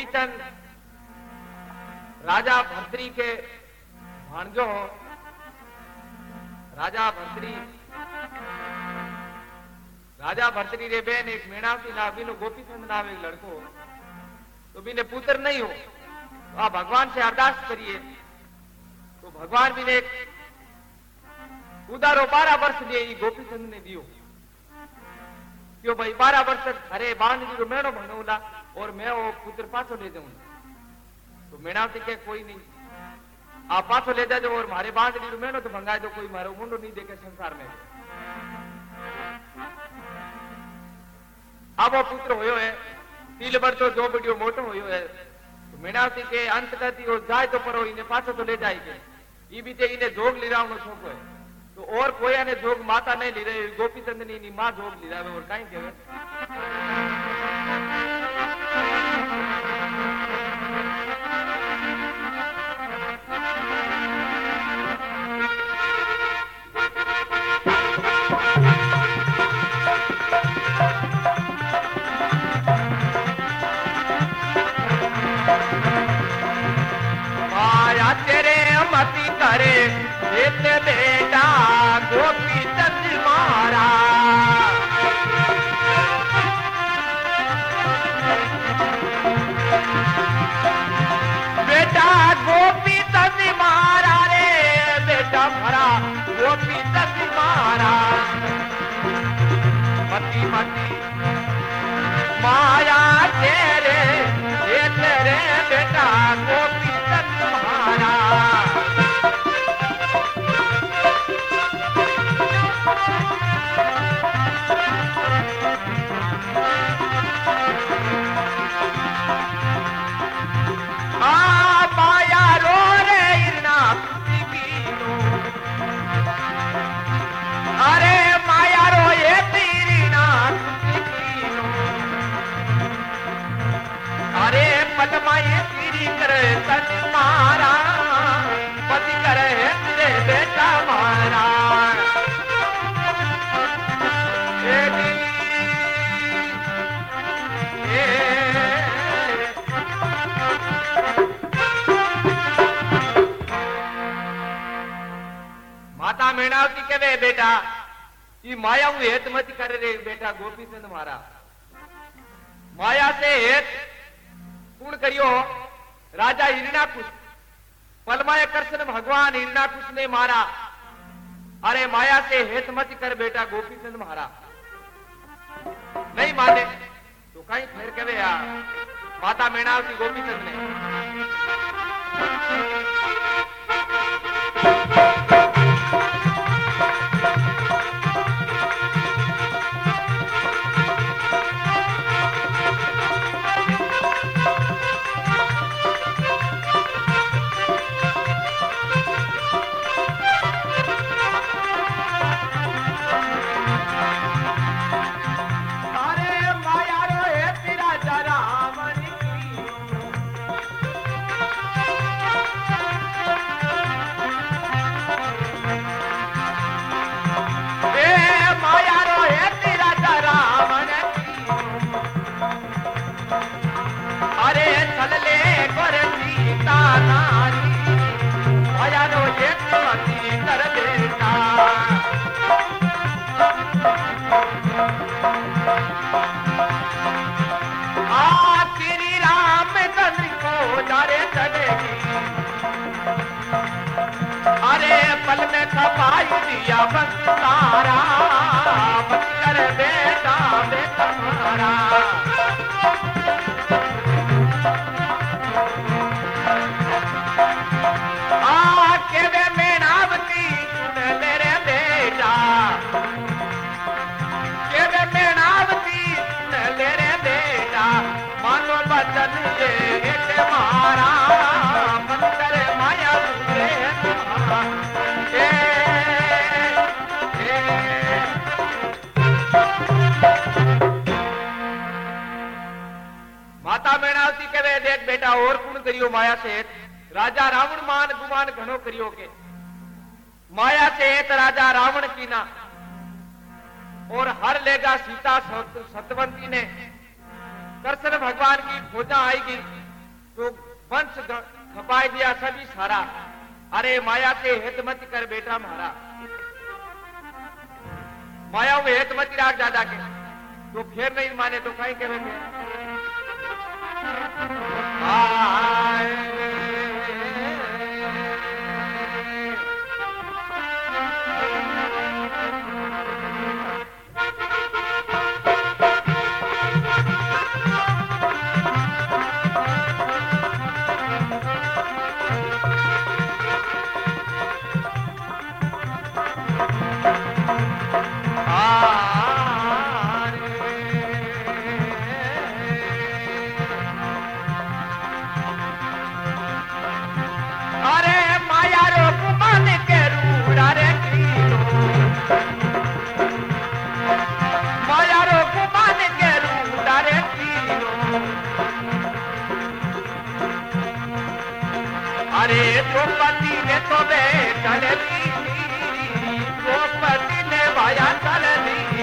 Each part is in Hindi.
गोपीचंद राजा भर्तरी के भांजो हो। राजा भर्तरी रे बेन एक मेणावती ना बीनो गोपीचंद नाम एक लड़को तो बीने पुत्र नहीं हो तो आप भगवान से अरदास करिए तो भगवान भी ने एक उदारो 12 वर्ष दिए गोपीचंद ने दियो क्यों भाई 12 वर्ष तक अरे बांध जी मेणो भंगूला और मैं वो पुत्र पाछो ले जाऊंगा तो मेणावती के कोई नहीं आप पाछो ले जाओ और मारे बांध ली मेणो तो भंगाए दो कोई मारो मुंडो नहीं देखे संसार में। अब वो पुत्र होयो है तिल भर तो जो बड़ियो मोटो होयो है तो मेणावती के अंत करती हो जाए तो परो इन्हें पाछो तो ले जाएंगे ये भी इन्हें जोग लिरावनो शौक है तो और कोई ने जोग माता नहीं ली रहे गोपीचंद ने मां जोग ली रहे और कहीं कहे करे बेटे बेटा गोपीचंद मारा बेटा गोपीचंद मारा रे बेटा भरा गोपीचंद मारा मती मती माया तेरे बेटा गोपीचंद मारा मारा पति करे तेरे बेटा मारा माता मेणावती कहे बेटा ये माया हूं हेत मत करे रे बेटा गोपीचंद मारा माया से हेत पूर्ण करियो राजा हिरण्याकुश पलमाए कृष्ण भगवान हिरण्याकुश ने मारा अरे माया से हेत मत कर बेटा गोपीचंद मारा नहीं माने तो कहीं फिर कहे यार माता मेणावती गोपीचंद ने पल में खपाई दिया बस तारा बस कर बेटा बेटा मारा आके वे मेणावती सुन ले रे बेटा के वे मेणावती सुन ले रे बेटा मानो बचन ये एक मारा बस कर माया तुझे माता मेणावती कहे देख बेटा और पूर्ण करियो माया से राजा रावण मान गुमान घणो करियो के माया से राजा रावण की ना और हर लेगा सीता सतवंती ने कृष्ण भगवान की खोजा आएगी तो वंश खपाई दिया सभी सारा। अरे माया से हित मत कर बेटा मारा, माया में हित मत राख दादा के। तो फिर नहीं माने तो कहीं कहे द्रौपदी ने तो चल ली, द्रौपदी ने माया चल ली।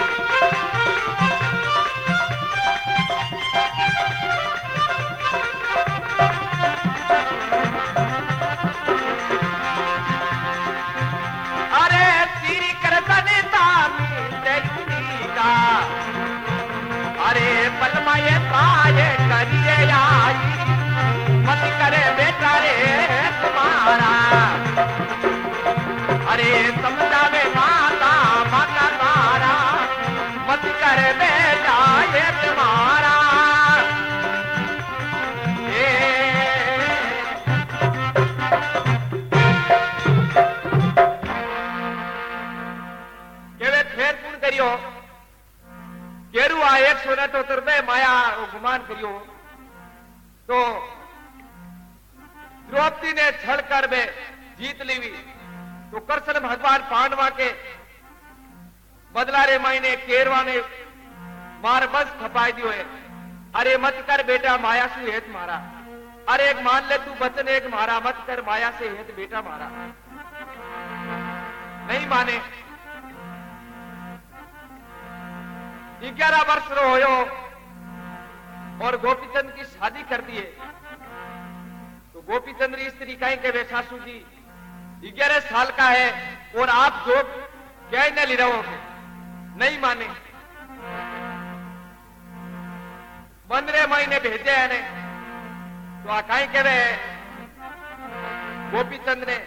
अरे श्री कृष्ण का अरे बलमाए पाए करिए आई, मत करे बेटा रे तुम्हारा। अरे समझावे माता माता तारा, मत करे बेटा ये तुम्हारा। केवे फेर पूर्ण करियो केरू आ 178 माया गुमान करियो। तो द्रौपदी ने छल कर वे जीत ली। तो कृष्ण भगवान पांडवा के बदला रे मायने केरवा ने मार बस खपाई दियो है। अरे मत कर बेटा माया से हेत मारा। अरे एक मान ले तू वचन एक मारा, मत कर माया से हेत बेटा मारा। नहीं माने। 11 वर्ष रो होयो और गोपीचंद की शादी कर दिए। तो गोपीचंद्र स्त्री कहीं के वे सासू जी 11 साल का है और आप जो क्या न ले रहोगे, नहीं माने। 15 महीने भेजे है ने। तो कहीं के वे गोपीचंद ने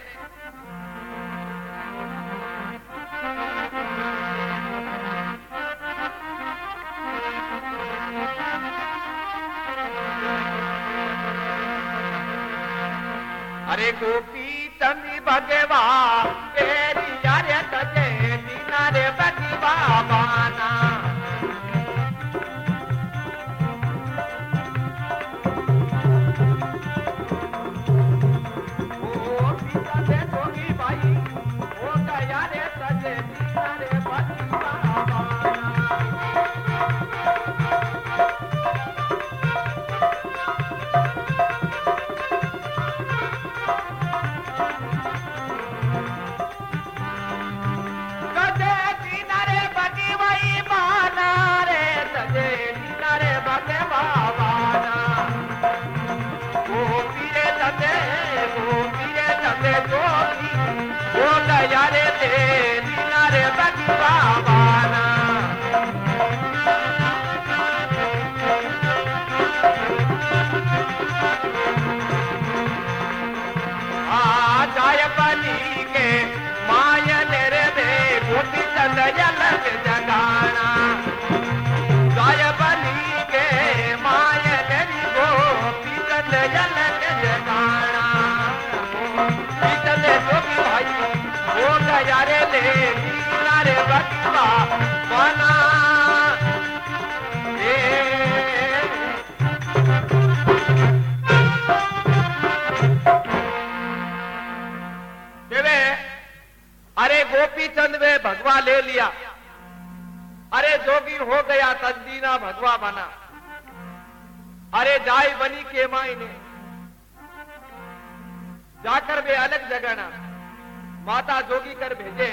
अरे गोपीचंद भगवा तेरी यारे तजे दीना रे भगवा बाना। गोपीचंद जोगी भाई हो गया रे तजे दीना रे भगवा बाना। यारे ते रे भगवा बाना। आ जाय बनी के मायन रे बे गोपीचंद अलग जगाना। जाय बनी के मायन रे गोपीचंद अलग जगाना। गोपीचंद जोगी भाई हो गया रे दीना रे भगवा बाना। अरे गोपीचंद वे भगवा ले लिया। अरे जोगी हो गया तदीना भगवा बना। अरे जाय बनी के मायने जाकर वे अलग जगह माता जोगी कर भेजे।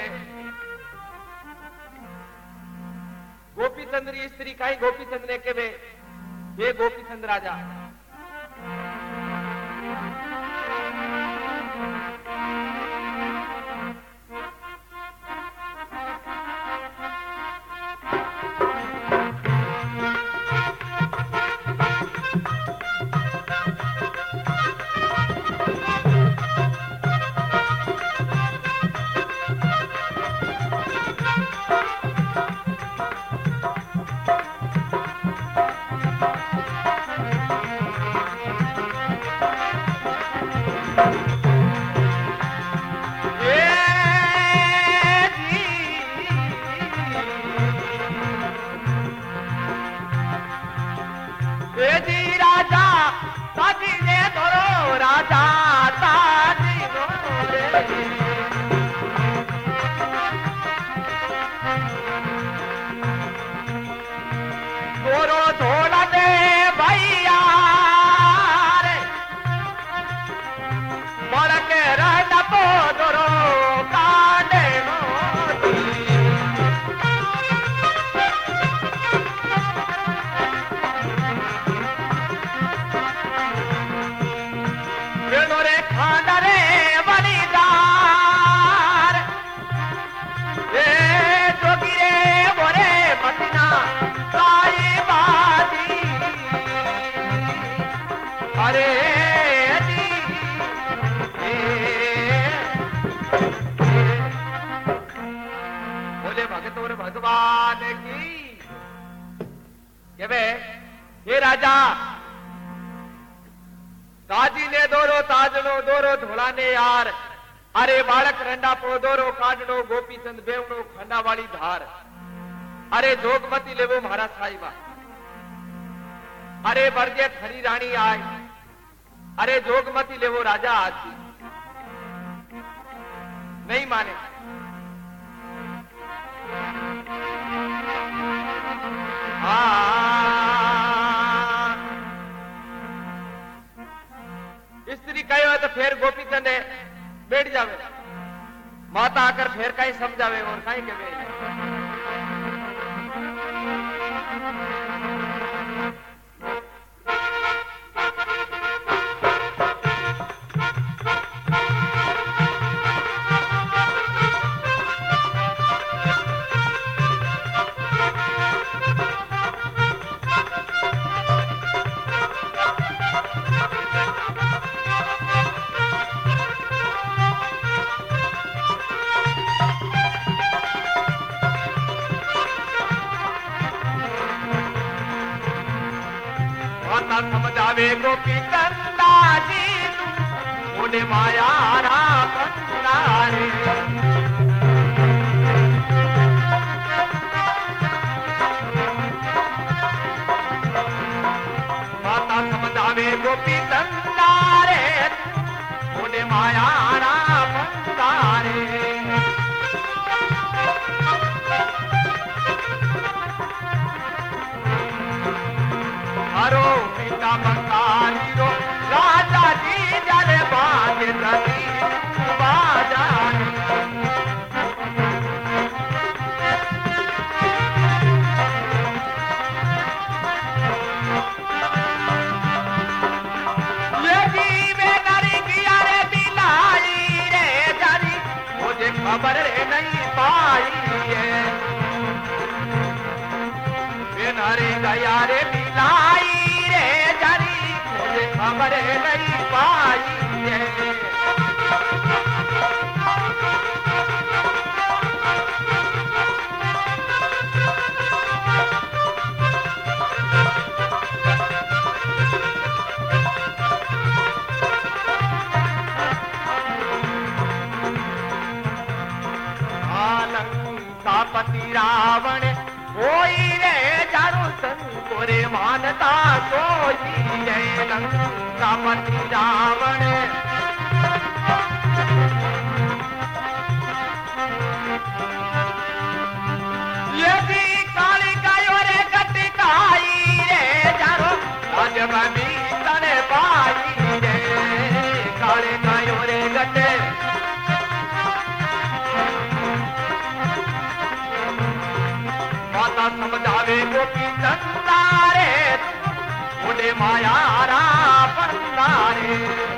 गोपीचंद स्त्री कहीं गोपीचंद ने के वे गोपीचंद राजा जाता जीनो रे गोरो धोला दे भैया रे मड़के रहना पोदरो कांडे रे खांडा रे बलिदार रे जोगी रे बोरे मदीना साई बाजी अरे जी बोले भगत और भगवान की के हे राजा ताजी ने दोरो ताजनो दोरो धोलाने यार अरे बालक रंडा पो दोरो काडनो गोपीचंद बेवनो खंडा वाली धार अरे जोगमती लेवो महाराज साहिबा अरे बरजे खरी रानी आए अरे जोगमती लेवो राजा आज नहीं माने स्त्री कहो तो फिर गोपीचंद बैठ जावे माता आकर फिर कहीं समझावे और कहीं के समझावे गोपी कंदा जी ओने माया रा कंदारे माता समझावे गोपी कंदारे ओने माया रा कंदारे हरो पिता बंगाली रो राजा जी जले बाजे सती बाजानी ये जीवे नरी किया रे दिलाई रे जानी मुझे खबर नहीं पाई है नारे गया रे मिलाई रे जारी मुझे खबर नहीं पाई है पति रावण कोई रे जारू संकोरे मानता कोई जय लंका पति रावण यदि काली गायो रे गटकाई रे जारो आज बनी तने पाई रे काली गायो रे गटे माता समझावे गोपी चंदारे उन्हें माया रा पंदारे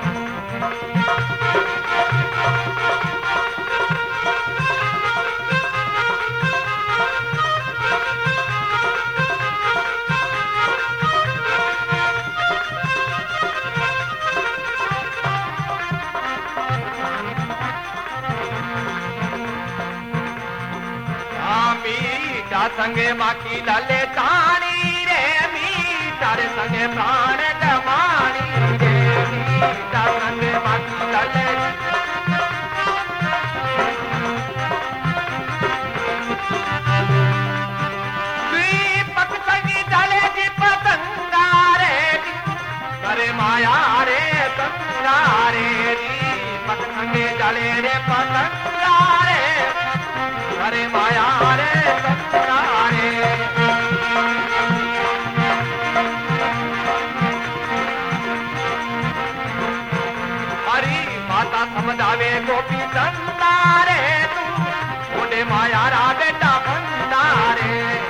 संगे बाकी लाले तानी रे मीठा रे संगे प्राण जमानी रे मीठा संगे बाकी लाले दीपक संगी डाले जी पतंगा रे करे माया रे तंगा रे पतंगा रे, अरे माया रे पतंगा रे। हरी माता समझावे गोपी चंदा रे, तू बोले माया रा बेटा बंदा रे।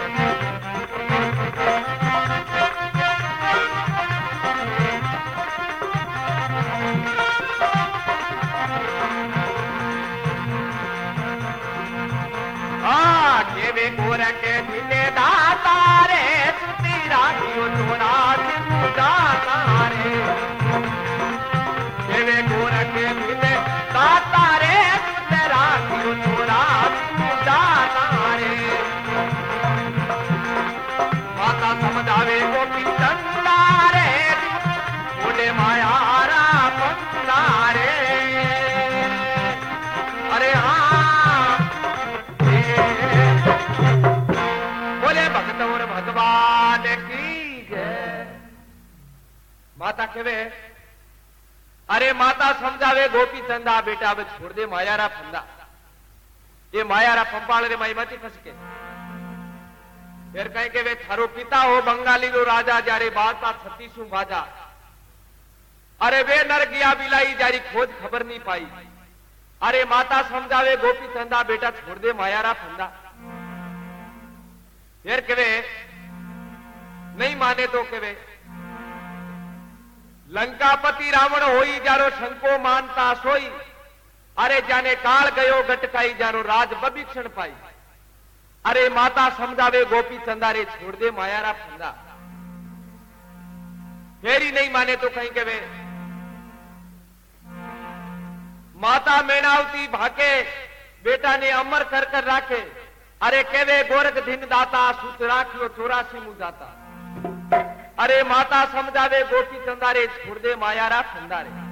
केवे गोरख दिले दाता रे, सुती राखियो चोरा सिंधु जाता रे। केवे गोरख दिले दाता रे, सुती राखियो चोरा सिंधु जाता रे। माता समझावे गोपी चंदा रे, बोले माया रा पंदा रे। अरे हाँ भगवान की जय। माता कहे, अरे माता समझावे गोपी चंदा बेटा अब छोड़ दे मायारा फंदा। ये मायारा पंपाल रे माई मती फसके। फिर कहे के वे थारो पिता हो बंगाली रो राजा, जारे बाता 36 बाजा। अरे वे नर गया बिलाई, जारी खोज खबर नहीं पाई। अरे माता समझावे गोपी चंदा बेटा छोड़ दे मायारा फंदा। फिर कहे नहीं माने तो कहे, लंकापति रावण होई जारो शंको मानता सोई। अरे जाने काल गयो गटकाई, जारो राज बभीक्षण पाई। अरे माता समझावे गोपी चंदा रे छोड़ दे मायारा फंदा। फेरी नहीं माने तो कहीं कहे, माता मेणावती भाके बेटा ने अमर कर कर राखे। अरे केवे गोरख दिन दाता, सुत राखियो 84 मुंह जाता। अरे माता समझावे गोपी चंदा रे छोड़ दे मायारा फंदा रे।